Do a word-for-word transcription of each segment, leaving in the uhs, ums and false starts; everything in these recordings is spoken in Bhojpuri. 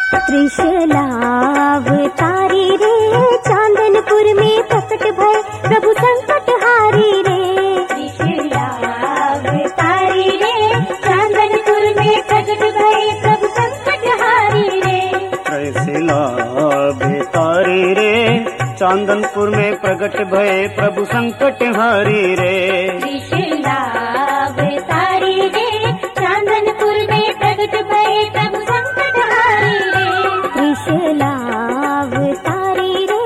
त्रिशलावतारी रे चांदनपुर में प्रकट भय प्रभु संकट हारी रे। त्रिशलावतारी रे चांदनपुर में प्रकट भय प्रभु संकट हारी रे। त्रिशलावतारी रे चांदनपुर में प्रकट भय प्रभु संकट हारी रे। त्रिशलावतारी रे चांदनपुर में प्रकट भय प्रभु संकट हारी रे। त्रिशलावतारी रे।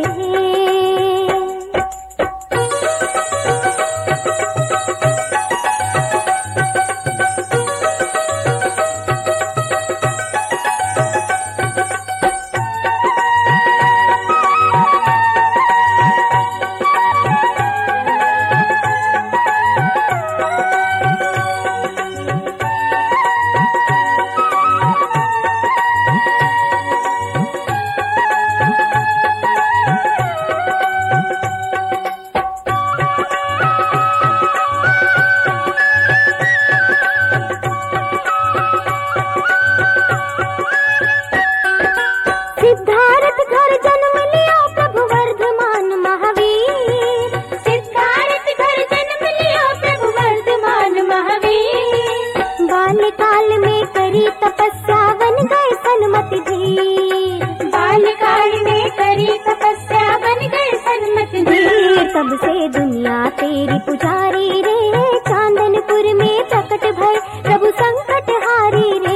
बाल्यकाल में करी तपस्या बन गए सन्मति धीर। बाल्यकाल में करी तपस्या बन गए सन्मति धीर। तब से दुनिया तेरी पुजारी रे चांदनपुर में प्रकट भय प्रभु संकट हारी रे।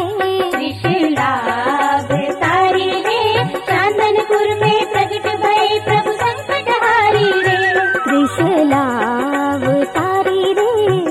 त्रिशलावतारी रे चांदनपुर में प्रकट भय प्रभु संकट हारी रे। त्रिशलावतारी रे।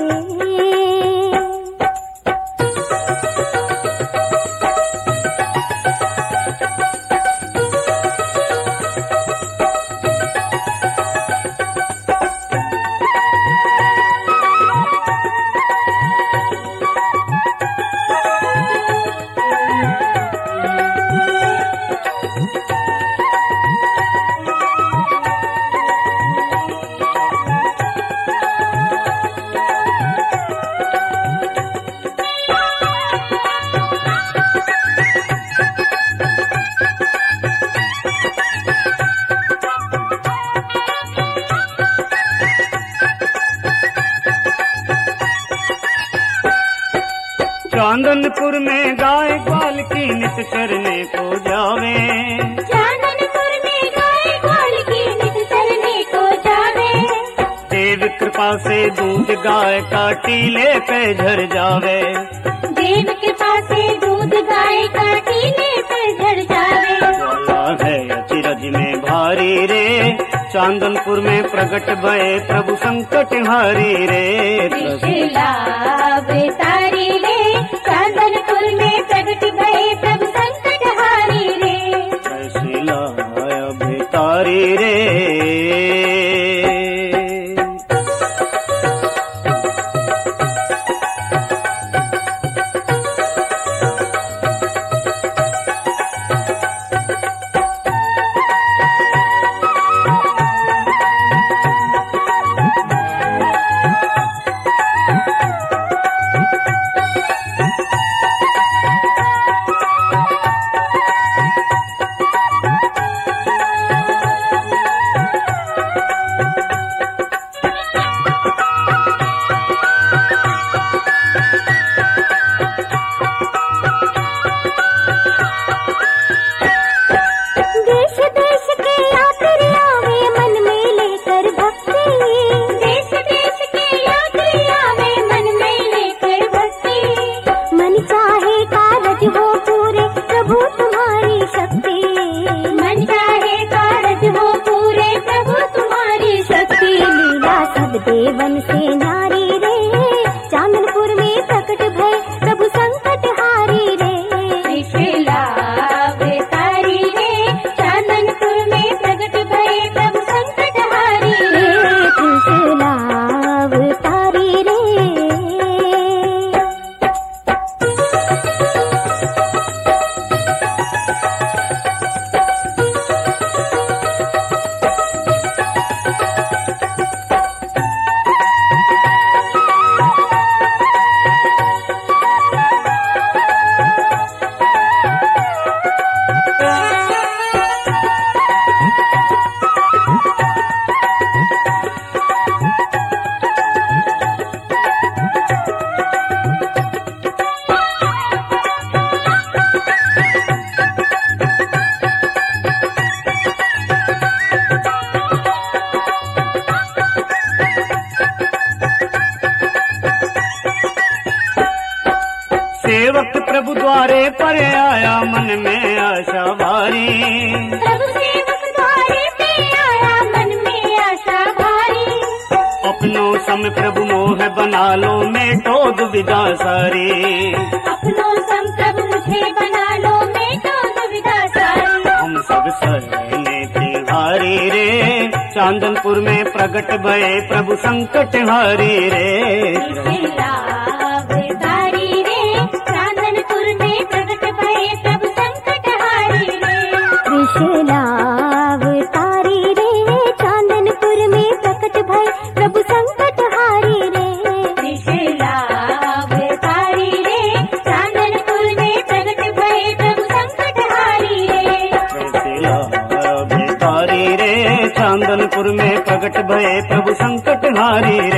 चांदनपुर में गाय ग्वाल की नित चरने को जावे। चांदनपुर में गाय ग्वाल की नित चरने को जावे। देव कृपा से दूध गाय का टीले पे झर जावे। देव कृपा से दूध गाय का टीले पे झर जावे। वाला है अचिरज में भारी रे चांदनपुर में प्रकट भय प्रभु संकट हारी रे। त्रिशलावतारी रे चांदनपुर में प्रकट भय प्रभु संकट हारी रे। त्रिशलावतारी रे। पर आया मन में आशा भारी। प्रभु सेवक द्वारे पे आया मन में आशा भारी। अपनों सम प्रभु मोह बना लो मेटो दुविधा सारी। अपनों सम प्रभु मुझे बना लो मेटो दुविधा सारी। हम सब सहने तिहारी रे चांदनपुर में प्रगट भये प्रभु संकट हारी रे। त्रिशूलावतारी रे चांदनपुर में प्रगट भये प्रभु संकट हारी रे। त्रिशूलावतारी रे चांदनपुर में प्रकट भये प्रभु संकट हारी रे। त्रिशूलावतारी रे चांदनपुर में प्रकट भये प्रभु संकट हारी रे। त्रिशूलावतारी रे चांदनपुर में प्रगट भये प्रभु संकट हारी